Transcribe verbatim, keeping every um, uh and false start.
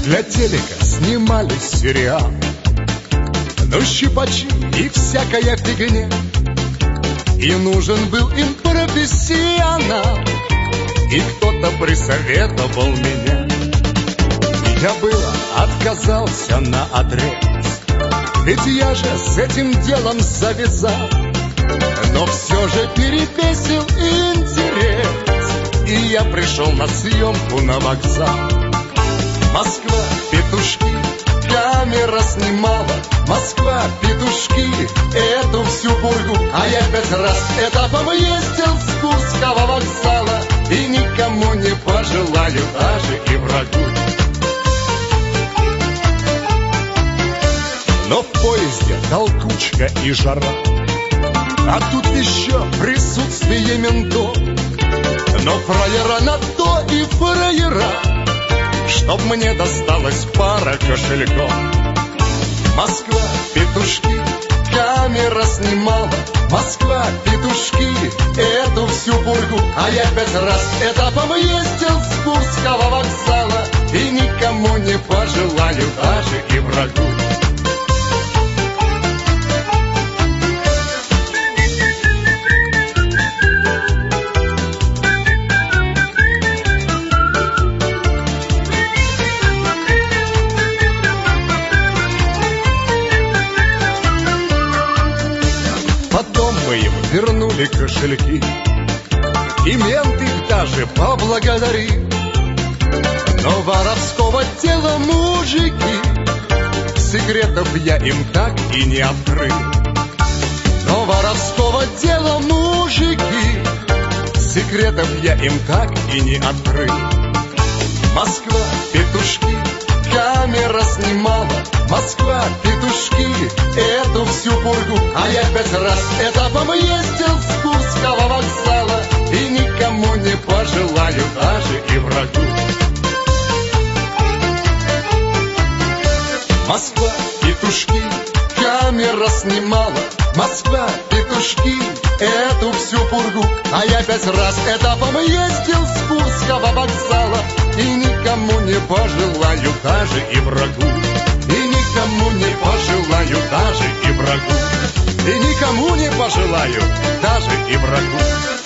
Для телека снимали сериал, ну щипачи и всякая фигня. И нужен был им профессионал, и кто-то присоветовал меня. Я было отказался наотрез, ведь я же с этим делом завязал. Но все же перевесил интерес, и я пришел на съемку на вокзал. Москва, петушки, камера снимала. Москва, петушки, эту всю пургу. А я пять раз этапом ездил с Курского вокзала, и никому не пожелаю, даже и врагу. Но в поезде толкучка и жара, а тут еще присутствие ментов. Но фраера на то и фраера, чтоб мне досталась пара кошельков. Москва, петушки, камера снимала. Москва, петушки, эту всю пургу. А я пять раз этапом ездил с Курского вокзала, и никому не пожелаю, даже и врагу. Вернули кошельки, и мент их даже поблагодарил. Но воровского дела мужики, секретов я им так и не открыл. Но воровского дела мужики, секретов я им так и не открыл. Москва, петушки, камера снимала. Москва, петушки, эту всю пургу. А я пять раз этапом ездил с Курского вокзала, и никому не пожелаю, даже и врагу. Москва, петушки, камера снимала. Москва, петушки, эту всю пургу. А я пять раз этапом ездил с Курского вокзала, и никому не пожелаю, даже и врагу. И никому не пожелаю, даже и врагу. И никому не пожелаю, даже и врагу.